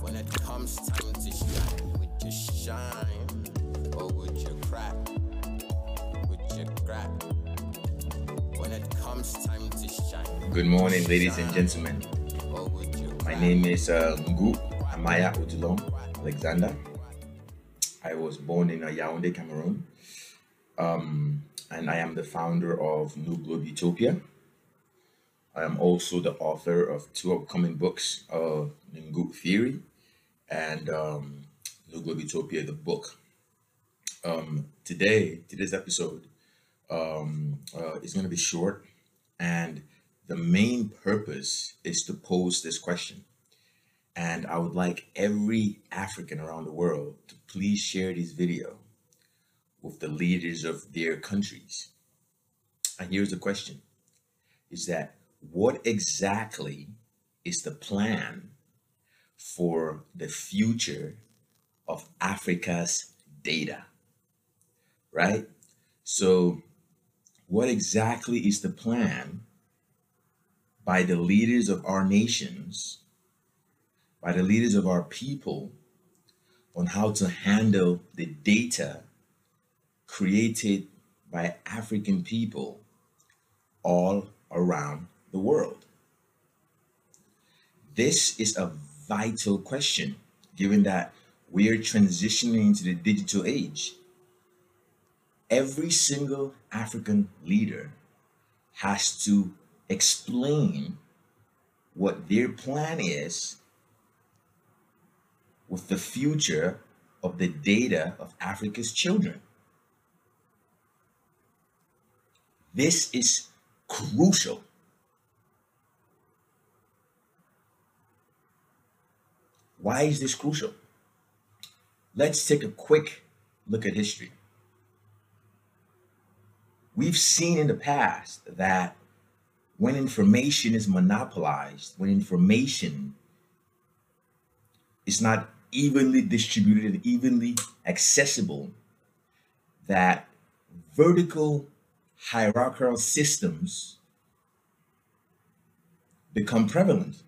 When it comes time to shine, would you shine or would you crack? Would you crack? When it comes time to shine. Good morning, ladies and gentlemen. My name is Ngu Amaya Odulong Alexander. I was born in Yaoundé, Cameroon, and I am the founder of New Globe Utopia. I am also the author of two upcoming books, Ngu Theory and New Globe Utopia, the book. Today's episode is going to be short, and the main purpose is to pose this question. And I would like every African around the world to please share this video with the leaders of their countries. And here's the question, is that what exactly is the plan for the future of Africa's data, right? So what exactly is the plan by the leaders of our nations, by the leaders of our people, on how to handle the data created by African people all around the world? This is a vital question, given that we are transitioning into the digital age. Every single African leader has to explain what their plan is with the future of the data of Africa's children. This is crucial. Why is this crucial? Let's take a quick look at history. We've seen in the past that when information is monopolized, when information is not evenly distributed and evenly accessible, that vertical hierarchical systems become prevalent.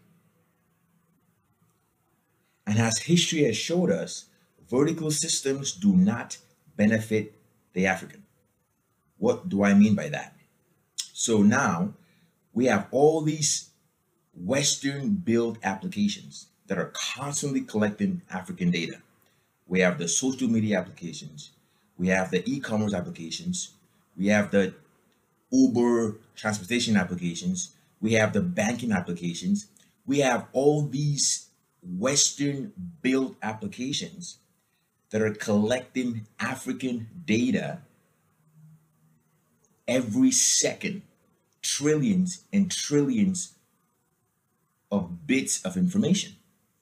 And as history has showed us, vertical systems do not benefit the African. What do I mean by that? So now we have all these Western built applications that are constantly collecting African data. We have the social media applications, we have the e-commerce applications, we have the Uber transportation applications, we have the banking applications, we have all these Western built applications that are collecting African data every second, trillions and trillions of bits of information.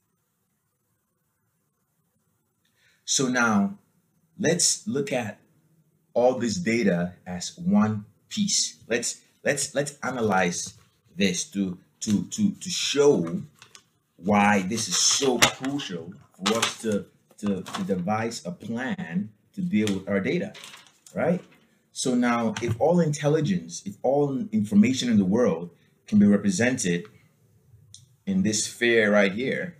So now let's look at all this data as one piece. Let's analyze this to show why this is so crucial for us to devise a plan to deal with our data, right? So now, if all intelligence, if all information in the world can be represented in this sphere right here,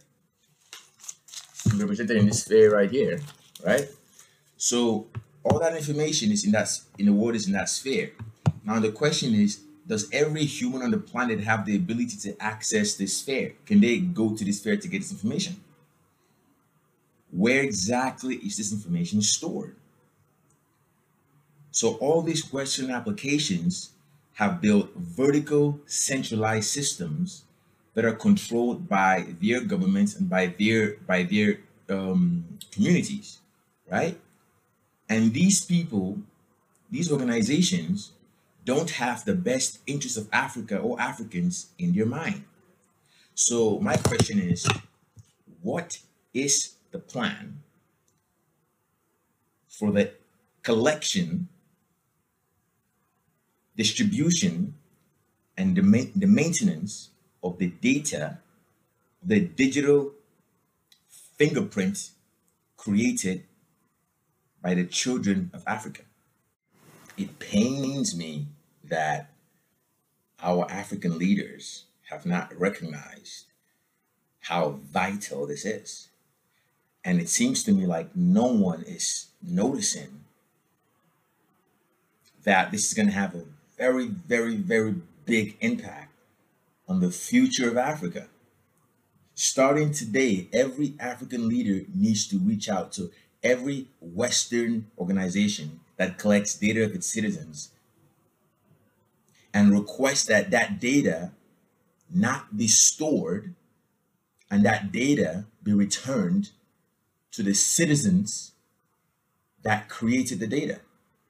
right? So all that information is in the world is in that sphere. Now the question is, does every human on the planet have the ability to access this sphere? Can they go to this sphere to get this information? Where exactly is this information stored? So all these Western applications have built vertical centralized systems that are controlled by their governments and by their communities, right? And these people, these organizations, don't have the best interests of Africa or Africans in their mind. So my question is, what is the plan for the collection, distribution, and the maintenance of the data, the digital fingerprint created by the children of Africa? It pains me that our African leaders have not recognized how vital this is. And it seems to me like no one is noticing that this is going to have a very, very, very big impact on the future of Africa. Starting today, every African leader needs to reach out to every Western organization that collects data of its citizens and request that that data not be stored and that data be returned to the citizens that created the data.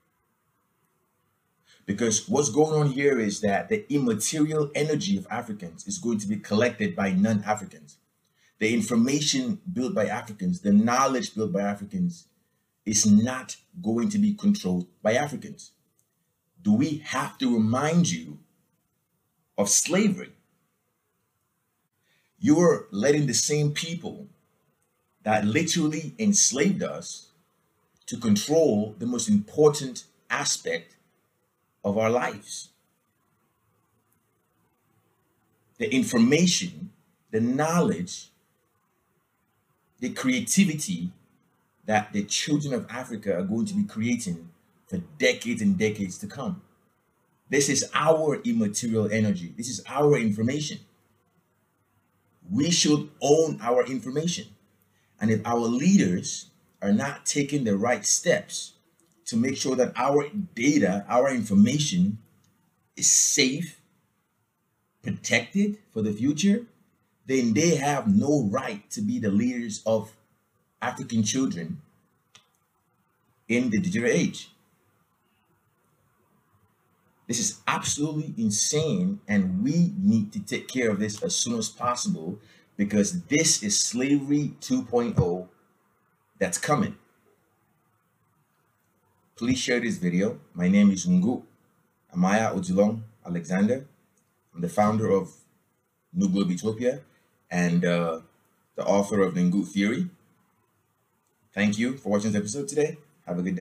Because what's going on here is that the immaterial energy of Africans is going to be collected by non-Africans. The information built by Africans, the knowledge built by Africans is not going to be controlled by Africans. Do we have to remind you of slavery? You're letting the same people that literally enslaved us to control the most important aspect of our lives. The information, the knowledge, the creativity that the children of Africa are going to be creating for decades and decades to come. This is our immaterial energy. This is our information. We should own our information. And if our leaders are not taking the right steps to make sure that our data, our information is safe, protected for the future, then they have no right to be the leaders of African children in the digital age. This is absolutely insane, and we need to take care of this as soon as possible because this is slavery 2.0 that's coming. Please share this video. My name is Ngu Amaya Ojulong Alexander. I'm the founder of New Globe Utopia and the author of the Ngu Theory. Thank you for watching this episode today. Have a good day.